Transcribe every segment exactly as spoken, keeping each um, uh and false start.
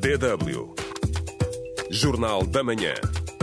D W Jornal da Manhã.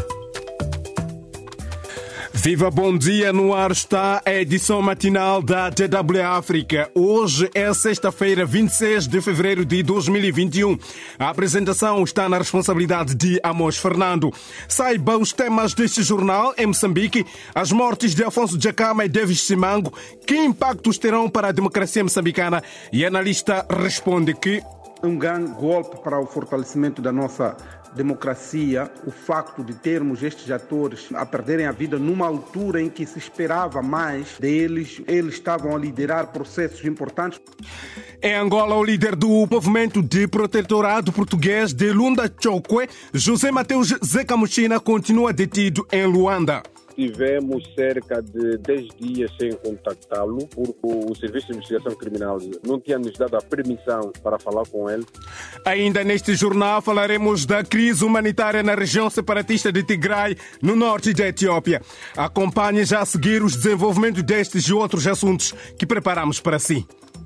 Viva, bom dia, no ar está a edição matinal da D W África. Hoje é sexta-feira, vinte e seis de fevereiro de dois mil e vinte e um. A apresentação está na responsabilidade de Amos Fernando. Saiba os temas deste jornal. Em Moçambique, as mortes de Afonso Dhlakama e Davis Simango, que impactos terão para a democracia moçambicana? E a analista responde que um grande golpe para o fortalecimento da nossa democracia, o facto de termos estes atores a perderem a vida numa altura em que se esperava mais deles, eles estavam a liderar processos importantes. Em Angola, o líder do movimento de protetorado português de Lunda Chokwe, José Mateus Zeca Muchina, continua detido em Luanda. Tivemos cerca de dez dias sem contactá-lo, porque o Serviço de Investigação Criminal não tinha nos dado a permissão para falar com ele. Ainda neste jornal falaremos da crise humanitária na região separatista de Tigray, no norte da Etiópia. Acompanhe já a seguir os desenvolvimentos destes e outros assuntos que preparamos para si.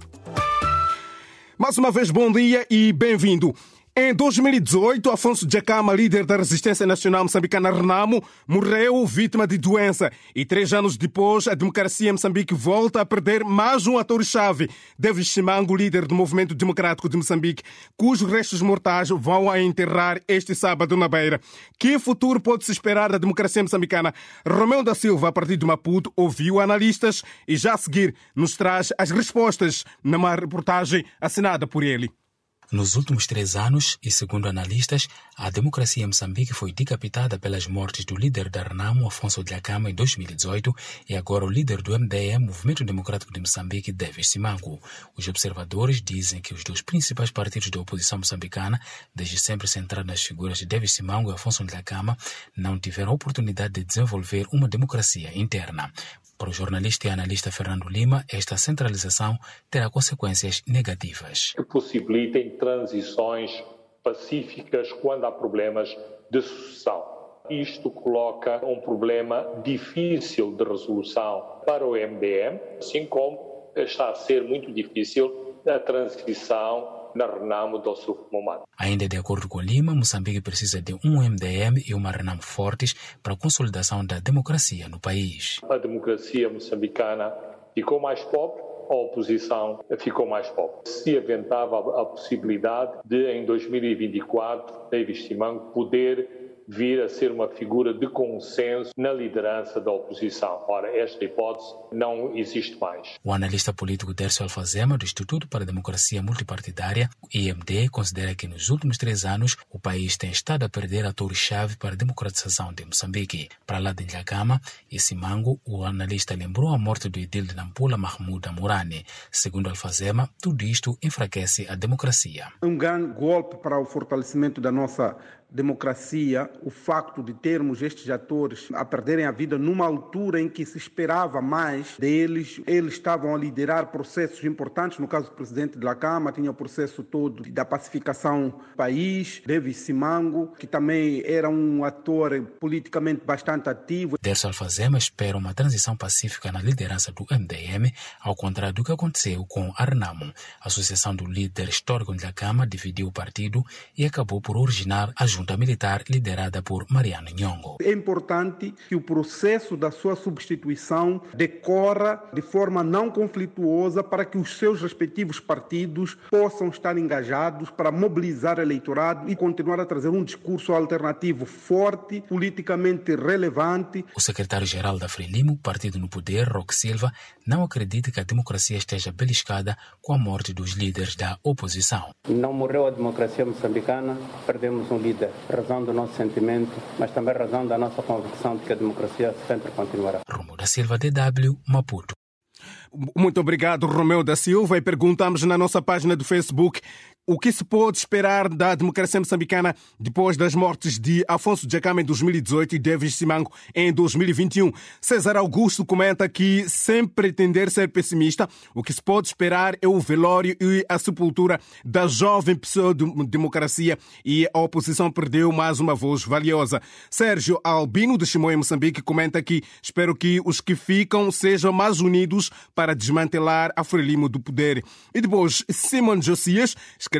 Mais uma vez, bom dia e bem-vindo. Em dois mil e dezoito, Afonso Dhlakama, líder da Resistência Nacional Moçambicana Renamo, morreu vítima de doença. E três anos depois, a democracia em Moçambique volta a perder mais um ator-chave, Davis Simango, líder do Movimento Democrático de Moçambique, cujos restos mortais vão a enterrar este sábado na Beira. Que futuro pode-se esperar da democracia moçambicana? Romeu da Silva, a partir de Maputo, ouviu analistas e já a seguir nos traz as respostas numa reportagem assinada por ele. Nos últimos três anos, e segundo analistas, a democracia em Moçambique foi decapitada pelas mortes do líder da Renamo, Afonso Dhlakama, em dois mil e dezoito, e agora o líder do M D M, Movimento Democrático de Moçambique, Davis Simango. Os observadores dizem que os dois principais partidos da oposição moçambicana, desde sempre centrados nas figuras de Davis Simango e Afonso Dhlakama, não tiveram a oportunidade de desenvolver uma democracia interna. Para o jornalista e analista Fernando Lima, esta centralização terá consequências negativas. Que possibilitem transições pacíficas quando há problemas de sucessão. Isto coloca um problema difícil de resolução para o M D M, assim como está a ser muito difícil a transição na Renamo do Sul Momado. Ainda de acordo com Lima, Moçambique precisa de um M D M e uma Renamo fortes para a consolidação da democracia no país. A democracia moçambicana ficou mais pobre, a oposição ficou mais pobre. Se aventava a possibilidade de, em dois mil e vinte e quatro, Davis Simango poder vir a ser uma figura de consenso na liderança da oposição. Ora, esta hipótese não existe mais. O analista político Dércio Alfazema, do Instituto para a Democracia Multipartidária, o I M D, considera que nos últimos três anos o país tem estado a perder atores-chave para a democratização de Moçambique. Para lá de Dhlakama e Simango, o analista lembrou a morte do edil de Nampula, Mahmoud Amurani. Segundo Alfazema, tudo isto enfraquece a democracia. Um grande golpe para o fortalecimento da nossa democracia, o facto de termos estes atores a perderem a vida numa altura em que se esperava mais deles, eles estavam a liderar processos importantes. No caso do presidente Dhlakama, tinha o processo todo da pacificação do país. Davis Simango, que também era um ator politicamente bastante ativo. Dércio Alfazema espera uma transição pacífica na liderança do M D M, ao contrário do que aconteceu com a Renamo. A associação do líder histórico Dhlakama dividiu o partido e acabou por originar a junta militar liderada por Mariano Nhongo. É importante que o processo da sua substituição decorra de forma não conflituosa para que os seus respectivos partidos possam estar engajados para mobilizar o eleitorado e continuar a trazer um discurso alternativo forte, politicamente relevante. O secretário-geral da Frelimo, partido no poder, Roque Silva, não acredita que a democracia esteja beliscada com a morte dos líderes da oposição. Não morreu a democracia moçambicana, perdemos um líder. Razão do nosso sentimento, mas também razão da nossa convicção de que a democracia sempre continuará. Romeu da Silva, D W, Maputo. Muito obrigado, Romeu da Silva. E perguntamos na nossa página do Facebook o que se pode esperar da democracia moçambicana depois das mortes de Afonso Dhlakama em dois mil e dezoito e Davis Simango em dois mil e vinte e um. César Augusto comenta que, sem pretender ser pessimista, o que se pode esperar é o velório e a sepultura da jovem pseudo-democracia, e a oposição perdeu mais uma voz valiosa. Sérgio Albino, de Chimoio, Moçambique, comenta que espero que os que ficam sejam mais unidos para desmantelar a Frelimo do poder. E depois, Simon Josias escreve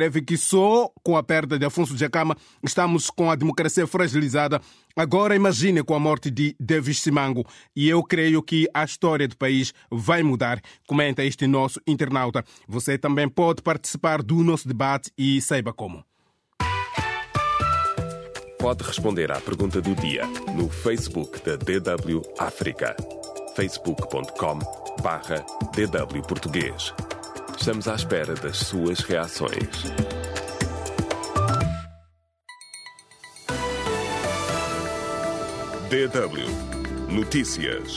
escreve que só com a perda de Afonso Dhlakama estamos com a democracia fragilizada. Agora imagine com a morte de Davis Simango. E eu creio que a história do país vai mudar. Comenta este nosso internauta. Você também pode participar do nosso debate e saiba como. Pode responder à pergunta do dia no Facebook da D W África. facebook ponto com barra D W Português. Estamos à espera das suas reações. D W Notícias.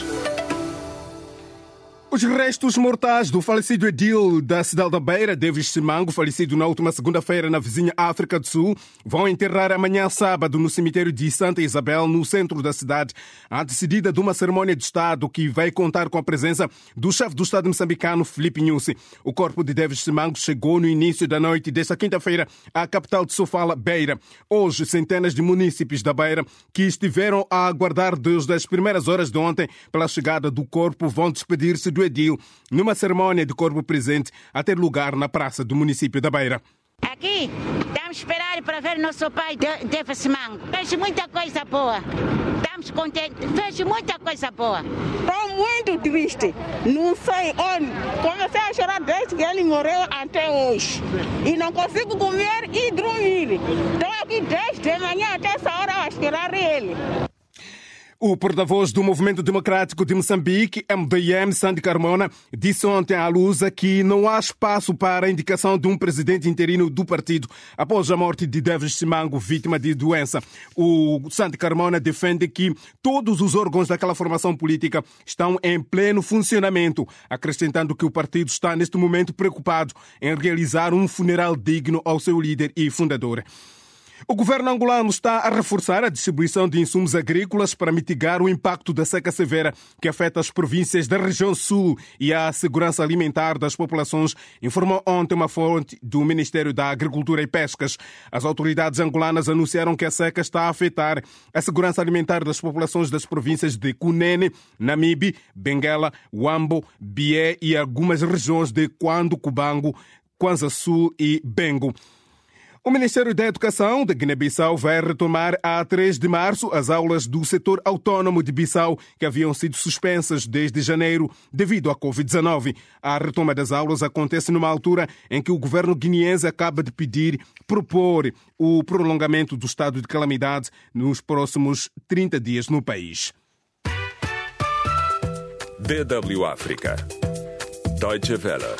Os restos mortais do falecido edil da cidade da Beira, Davis Simango, falecido na última segunda-feira na vizinha África do Sul, vão enterrar amanhã sábado no cemitério de Santa Isabel, no centro da cidade, antecedida de uma cerimônia de Estado que vai contar com a presença do chefe do Estado moçambicano, Filipe Nyusi. O corpo de Davis Simango chegou no início da noite desta quinta-feira à capital de Sofala, Beira. Hoje, centenas de munícipes da Beira que estiveram a aguardar desde as primeiras horas de ontem pela chegada do corpo vão despedir-se do edil numa cerimônia de corpo presente a ter lugar na praça do município da Beira. Aqui estamos a esperar para ver nosso pai Davis Simango. Fez muita coisa boa. Estamos contentes. Fez muita coisa boa. Estou muito triste. Não sei onde. Comecei a chorar desde que ele morreu até hoje. E não consigo comer e dormir. Estou aqui desde a manhã até essa hora a esperar ele. O porta-voz do Movimento Democrático de Moçambique, M D M, Sandy Carmona, disse ontem à Lusa que não há espaço para a indicação de um presidente interino do partido após a morte de Davis Simango, vítima de doença. O Sandy Carmona defende que todos os órgãos daquela formação política estão em pleno funcionamento, acrescentando que o partido está neste momento preocupado em realizar um funeral digno ao seu líder e fundador. O governo angolano está a reforçar a distribuição de insumos agrícolas para mitigar o impacto da seca severa que afeta as províncias da região sul e a segurança alimentar das populações, informou ontem uma fonte do Ministério da Agricultura e Pescas. As autoridades angolanas anunciaram que a seca está a afetar a segurança alimentar das populações das províncias de Cunene, Namibe, Benguela, Huambo, Bié e algumas regiões de Cuando, Cubango, Kwanza Sul e Bengo. O Ministério da Educação de Guiné-Bissau vai retomar a três de março as aulas do setor autónomo de Bissau, que haviam sido suspensas desde janeiro devido à covid dezenove. A retoma das aulas acontece numa altura em que o governo guineense acaba de pedir, propor o prolongamento do estado de calamidade nos próximos trinta dias no país. D W África. Deutsche Welle.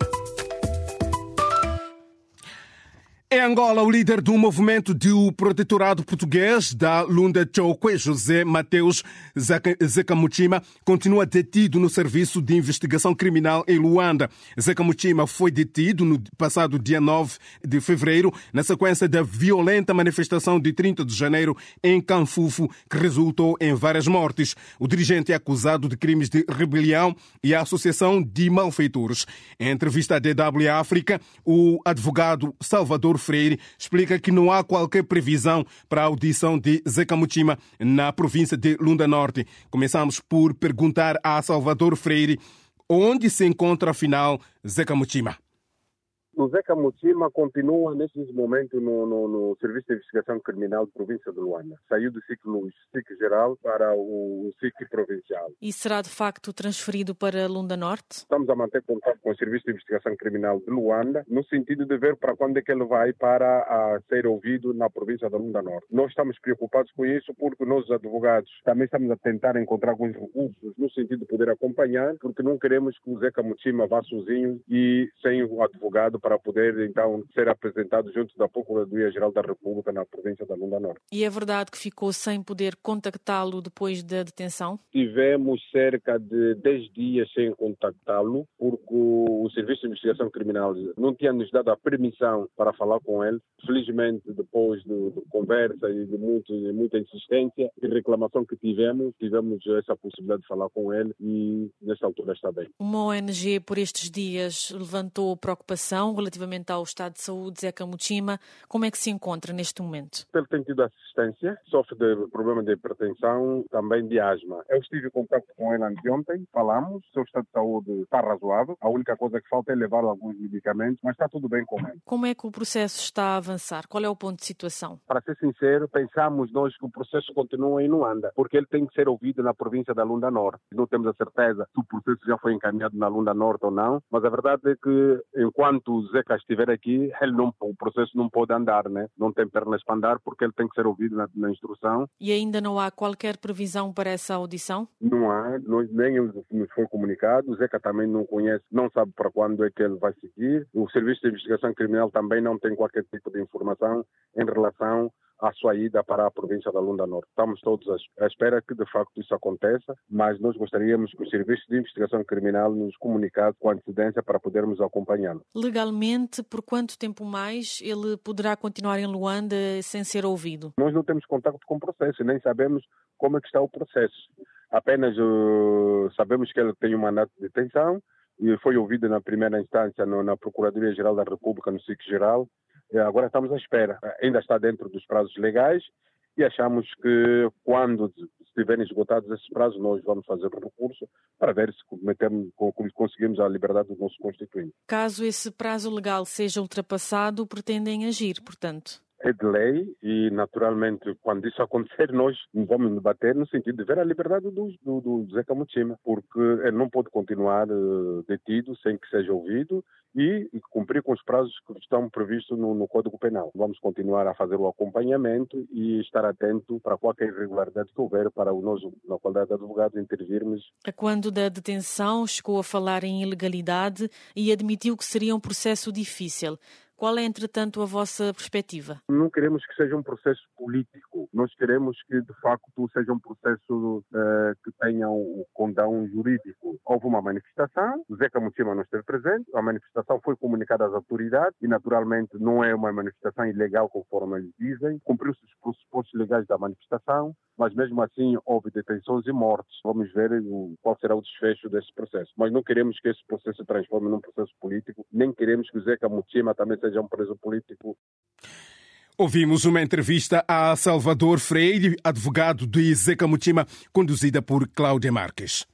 Em Angola, o líder do movimento do protetorado português da Lunda Chokwe, José Mateus Zeca Muchima, continua detido no Serviço de Investigação Criminal em Luanda. Zeca Muchima foi detido no passado dia nove de fevereiro, na sequência da violenta manifestação de trinta de janeiro em Canfufo, que resultou em várias mortes. O dirigente é acusado de crimes de rebelião e associação de malfeitores. Em entrevista à D W África, o advogado Salvador Freire explica que não há qualquer previsão para a audição de Zeca Muchima na província de Lunda Norte. Começamos por perguntar a Salvador Freire onde se encontra, afinal, Zeca Muchima. O Zeca Muchima continua, nesses momentos, no, no, no Serviço de Investigação Criminal da província de Luanda. Saiu do ciclo, ciclo geral para o, o ciclo provincial. E será, de facto, transferido para Lunda Norte? Estamos a manter contato com o Serviço de Investigação Criminal de Luanda, no sentido de ver para quando é que ele vai para a ser ouvido na província de Lunda Norte. Nós estamos preocupados com isso porque nós, advogados, também estamos a tentar encontrar alguns recursos no sentido de poder acompanhar, porque não queremos que o Zeca Muchima vá sozinho e sem o advogado para poder, então, ser apresentado junto da Procuradoria-Geral da República na província da Lunda Norte. E é verdade que ficou sem poder contactá-lo depois da detenção? Tivemos cerca de dez dias sem contactá-lo, porque o Serviço de Investigação Criminal não tinha nos dado a permissão para falar com ele. Felizmente, depois de, de conversa e de, muito, de muita insistência e reclamação que tivemos, tivemos essa possibilidade de falar com ele e, nesta altura, está bem. Uma O N G, por estes dias, levantou preocupação situação relativamente ao estado de saúde de Zeca Muchima, como é que se encontra neste momento? Ele tem tido assistência, sofre de problema de hipertensão, também de asma. Eu estive em contato com ele anteontem, falamos, o seu estado de saúde está razoável, a única coisa que falta é levar alguns medicamentos, mas está tudo bem com ele. Como é que o processo está a avançar? Qual é o ponto de situação? Para ser sincero, pensamos nós que o processo continua em Luanda, porque ele tem que ser ouvido na província da Luanda Norte. Não temos a certeza se o processo já foi encaminhado na Luanda Norte ou não, mas a verdade é que enquanto o Zeca estiver aqui, ele não, o processo não pode andar, né? Não tem pernas para andar porque ele tem que ser ouvido na, na instrução. E ainda não há qualquer previsão para essa audição? Não há, nós, nem nos foi comunicado, o Zeca também não conhece, não sabe para quando é que ele vai seguir. O Serviço de Investigação Criminal também não tem qualquer tipo de informação em relação à sua ida para a província da Luanda Norte. Estamos todos à espera que de facto isso aconteça, mas nós gostaríamos que o Serviço de Investigação Criminal nos comunicasse com antecedência para podermos acompanhá-lo. Legalmente, por quanto tempo mais ele poderá continuar em Luanda sem ser ouvido? Nós não temos contato com o processo, nem sabemos como é que está o processo. Apenas uh, sabemos que ele tem um mandato de detenção e foi ouvido na primeira instância no, na Procuradoria-Geral da República, no S I C-Geral. Agora estamos à espera. Ainda está dentro dos prazos legais e achamos que quando estiverem esgotados esses prazos nós vamos fazer o recurso para ver se cometemos, conseguimos a liberdade do nosso constituinte. Caso esse prazo legal seja ultrapassado, pretendem agir, portanto? É de lei e, naturalmente, quando isso acontecer, nós vamos debater no sentido de ver a liberdade do, do, do Zeca Muchima, porque ele não pode continuar uh, detido sem que seja ouvido e, e cumprir com os prazos que estão previstos no, no Código Penal. Vamos continuar a fazer o acompanhamento e estar atento para qualquer irregularidade que houver para nós, na qualidade de advogados, intervirmos. A quando da detenção chegou a falar em ilegalidade e admitiu que seria um processo difícil. Qual é, entretanto, a vossa perspectiva? Não queremos que seja um processo político. Nós queremos que, de facto, seja um processo uh, que tenha um condão jurídico. Houve uma manifestação, o Zeca Muchima não esteve presente, a manifestação foi comunicada às autoridades e, naturalmente, não é uma manifestação ilegal, conforme eles dizem. Cumpriu-se os pressupostos legais da manifestação, mas, mesmo assim, houve detenções e mortes. Vamos ver o, qual será o desfecho desse processo. Mas não queremos que esse processo se transforme num processo político, nem queremos que o Zeca Muchima também seja um preso político. Ouvimos uma entrevista a Salvador Freire, advogado de Zeca Muchima, conduzida por Cláudia Marques.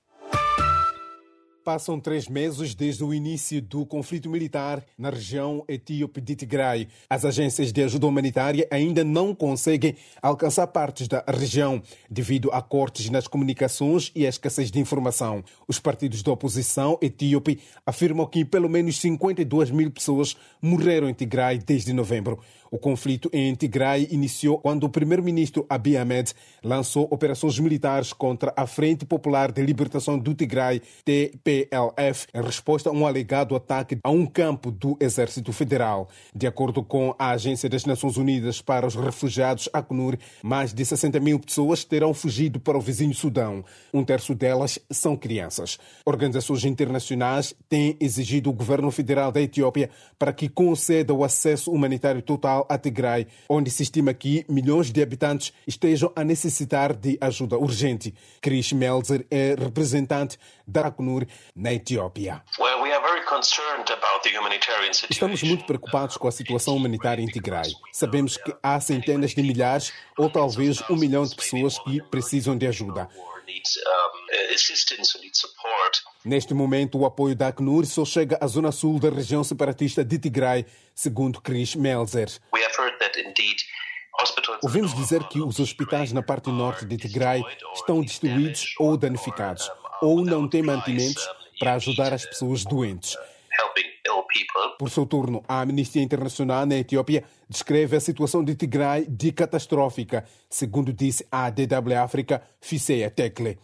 Passam três meses desde o início do conflito militar na região etíope de Tigray. As agências de ajuda humanitária ainda não conseguem alcançar partes da região devido a cortes nas comunicações e a escassez de informação. Os partidos da oposição etíope afirmam que pelo menos cinquenta e duas mil pessoas morreram em Tigray desde novembro. O conflito em Tigray iniciou quando o primeiro-ministro Abiy Ahmed lançou operações militares contra a Frente Popular de Libertação do Tigray, T P L F, em resposta a um alegado ataque a um campo do Exército Federal. De acordo com a Agência das Nações Unidas para os Refugiados, ACNUR, mais de sessenta mil pessoas terão fugido para o vizinho Sudão. Um terço delas são crianças. Organizações internacionais têm exigido o governo federal da Etiópia para que conceda o acesso humanitário total a Tigray, onde se estima que milhões de habitantes estejam a necessitar de ajuda urgente. Chris Melzer é representante da ACNUR na Etiópia. Estamos muito preocupados com a situação humanitária em Tigray. Sabemos que há centenas de milhares ou talvez um milhão de pessoas que precisam de ajuda. Neste momento, o apoio da ACNUR só chega à zona sul da região separatista de Tigray, segundo Chris Melzer. Ouvimos dizer que os hospitais na parte norte de Tigray estão destruídos ou danificados, ou não têm mantimentos para ajudar as pessoas doentes. Por seu turno, a Amnistia Internacional na Etiópia descreve a situação de Tigray de catastrófica, segundo disse a D W África, Fiseya Tekle.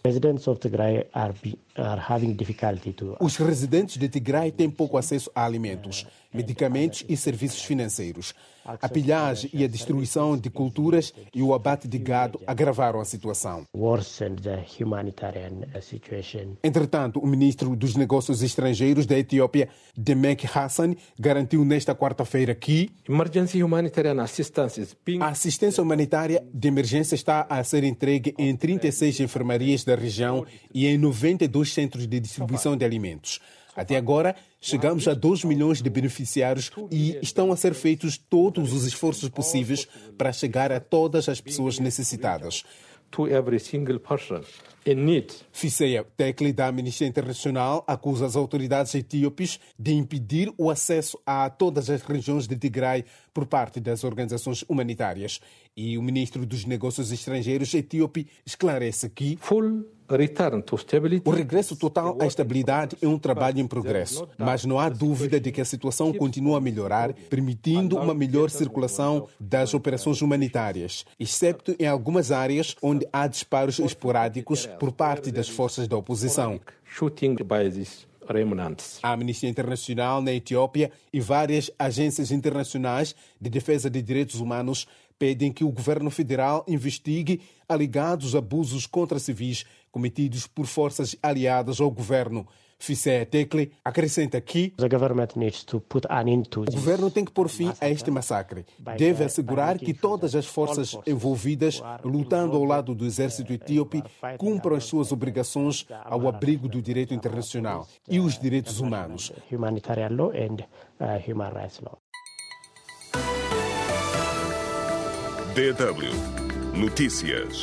Os residentes de Tigray têm pouco acesso a alimentos, medicamentos e serviços financeiros. A pilhagem e a destruição de culturas e o abate de gado agravaram a situação. Entretanto, o ministro dos Negócios Estrangeiros da Etiópia, Demek Hassan, garantiu nesta quarta-feira que a assistência humanitária de emergência está a ser entregue em trinta e seis enfermarias da região e em noventa e dois centros de distribuição de alimentos. Até agora, Chegamos a dois milhões de beneficiários e estão a ser feitos todos os esforços possíveis para chegar a todas as pessoas necessitadas. To every single person in need. Fiseya Tekle, da Amnistia Internacional, acusa as autoridades etíopes de impedir o acesso a todas as regiões de Tigray por parte das organizações humanitárias. E o ministro dos Negócios Estrangeiros etíope esclarece que Full return to stability. O regresso total à estabilidade é um trabalho em progresso, mas não há dúvida de que a situação continua a melhorar, permitindo uma melhor circulação das operações humanitárias, exceto em algumas áreas onde há disparos esporádicos por parte das forças da oposição. Shooting by these remnants. A Amnistia Internacional na Etiópia e várias agências internacionais de defesa de direitos humanos pedem que o governo federal investigue alegados abusos contra civis cometidos por forças aliadas ao governo. Fiseya Tekle acrescenta que o governo tem que pôr fim a este massacre. Deve assegurar que todas as forças envolvidas, lutando ao lado do exército etíope, cumpram as suas obrigações ao abrigo do direito internacional e os direitos humanos. D W Notícias.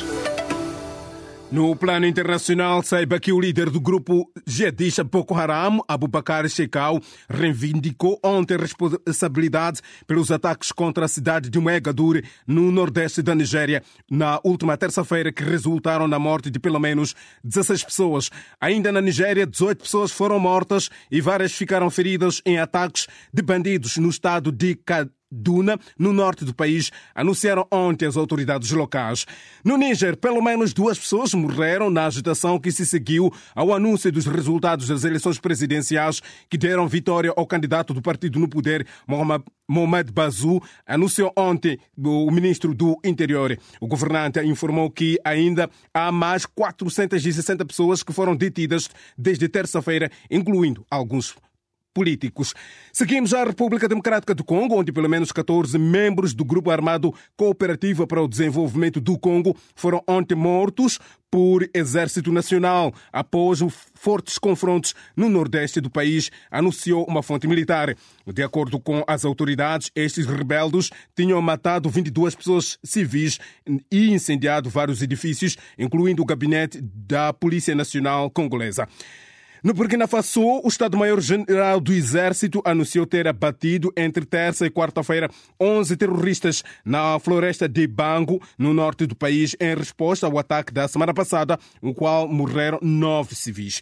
No plano internacional, saiba que o líder do grupo jihadista Boko Haram, Abubakar Shekau, reivindicou ontem responsabilidade pelos ataques contra a cidade de Mogador, no nordeste da Nigéria, na última terça-feira, que resultaram na morte de pelo menos dezesseis pessoas. Ainda na Nigéria, dezoito pessoas foram mortas e várias ficaram feridas em ataques de bandidos no estado de Kaduna. Duna, no norte do país, anunciaram ontem as autoridades locais. No Níger, pelo menos duas pessoas morreram na agitação que se seguiu ao anúncio dos resultados das eleições presidenciais que deram vitória ao candidato do partido no poder, Mohamed Bazoum, anunciou ontem o ministro do Interior. O governante informou que ainda há mais quatrocentas e sessenta pessoas que foram detidas desde terça-feira, incluindo alguns políticos. Seguimos a República Democrática do Congo, onde pelo menos catorze membros do Grupo Armado Cooperativa para o Desenvolvimento do Congo foram ontem mortos por Exército Nacional após fortes confrontos no nordeste do país, anunciou uma fonte militar. De acordo com as autoridades, estes rebeldes tinham matado vinte e duas pessoas civis e incendiado vários edifícios, incluindo o gabinete da Polícia Nacional Congolesa. No Burkina Faso, o Estado-Maior-General do Exército anunciou ter abatido entre terça e quarta-feira onze terroristas na floresta de Bango, no norte do país, em resposta ao ataque da semana passada, no qual morreram nove civis.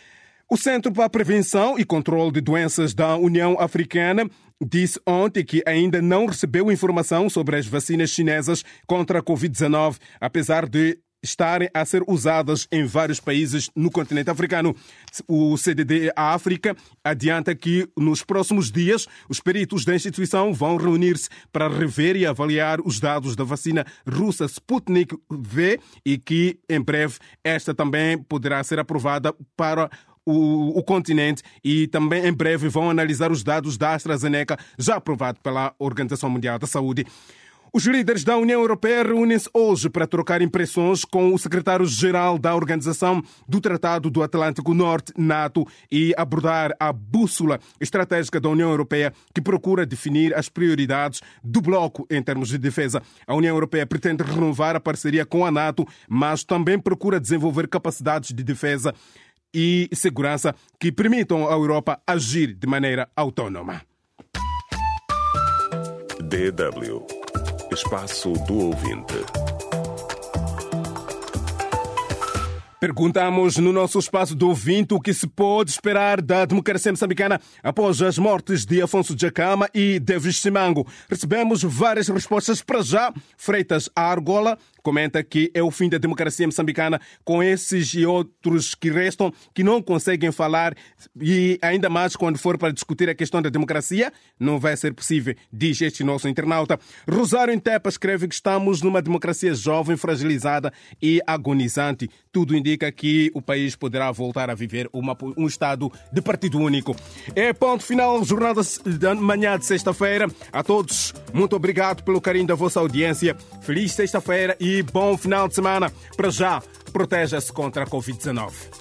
O Centro para a Prevenção e Controle de Doenças da União Africana disse ontem que ainda não recebeu informação sobre as vacinas chinesas contra a covid dezenove, apesar de estarem a ser usadas em vários países no continente africano. O C D D África adianta que nos próximos dias os peritos da instituição vão reunir-se para rever e avaliar os dados da vacina russa Sputnik V e que em breve esta também poderá ser aprovada para O, o continente e também em breve vão analisar os dados da AstraZeneca já aprovado pela Organização Mundial da Saúde. Os líderes da União Europeia reúnem-se hoje para trocar impressões com o secretário-geral da Organização do Tratado do Atlântico Norte, NATO, e abordar a bússola estratégica da União Europeia que procura definir as prioridades do bloco em termos de defesa. A União Europeia pretende renovar a parceria com a NATO, mas também procura desenvolver capacidades de defesa e segurança que permitam à Europa agir de maneira autónoma. D W Espaço do Ouvinte. Perguntamos no nosso espaço do ouvinte o que se pode esperar da democracia moçambicana após as mortes de Afonso Dhlakama e Davis Simango. Recebemos várias respostas para já. Freitas Argola comenta que é o fim da democracia moçambicana com esses e outros que restam, que não conseguem falar, e ainda mais quando for para discutir a questão da democracia, não vai ser possível, diz este nosso internauta. Rosário Intepa escreve que estamos numa democracia jovem, fragilizada e agonizante. Tudo indica que o país poderá voltar a viver uma, um estado de partido único. É ponto final, jornada da manhã de sexta-feira. A todos, muito obrigado pelo carinho da vossa audiência. Feliz sexta-feira e bom final de semana. Para já, proteja-se contra a covid dezenove.